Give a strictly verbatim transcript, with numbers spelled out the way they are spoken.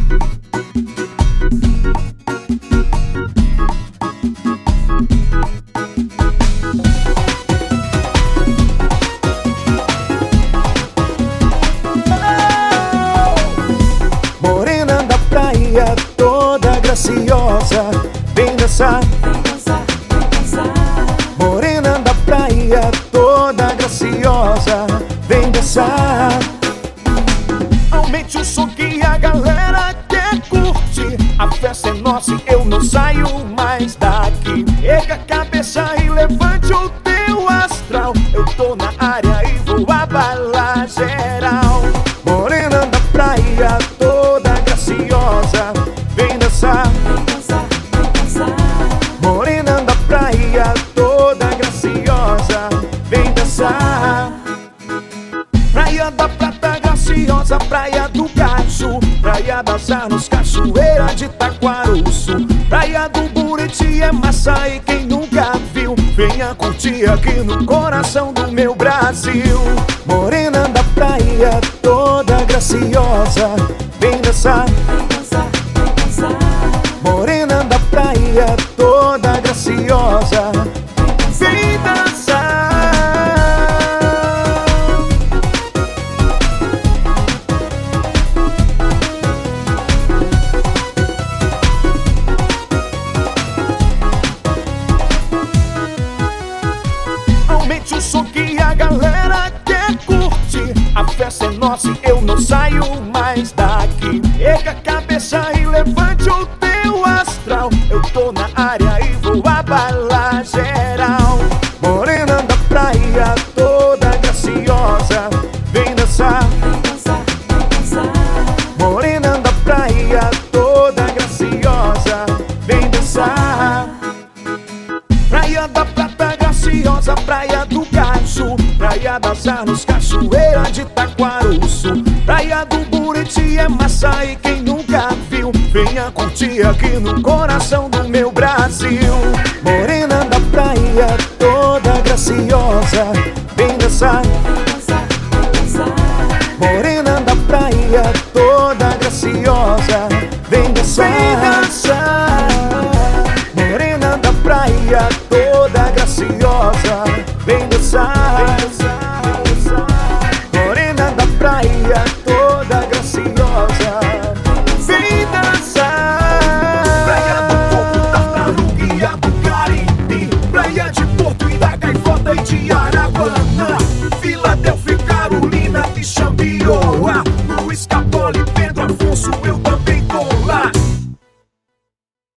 Morena da praia, toda graciosa, vem dançar. Morena da praia, toda graciosa, vem dançar. Aumente o som que a galera quer curtir. A festa é nossa e eu não saio mais daqui. Erga a cabeça e levante o teu astral. Eu tô na área e vou abalar geral. Morena da praia, toda graciosa, vem dançar. Morena da praia, toda graciosa, vem dançar. Praia da Prata graciosa, praia do Gacho, praia das Arnos, cachoeira de Taquaruçu, praia do Buriti é massa e quem nunca viu, venha curtir aqui no coração do meu Brasil. Morena da praia, toda graciosa, vem dançar. Morena da praia, toda graciosa, vem dançar. Aumente o som que a galera quer curtir. A festa é nossa e eu não saio mais daqui. Erga a cabeça e levante o teu astral. Eu tô na área e vou abalar geral. Morena da praia, toda graciosa, vem dançar. Morena da praia, toda graciosa, vem dançar. Praia da Prata graciosa, praia do Gacho, praia das Arnos, cachoeira de Taquaruçu, praia do Buriti é massa e quem nunca viu, venha curtir aqui no coração do meu Brasil. Morena da praia, toda graciosa, vem dançar.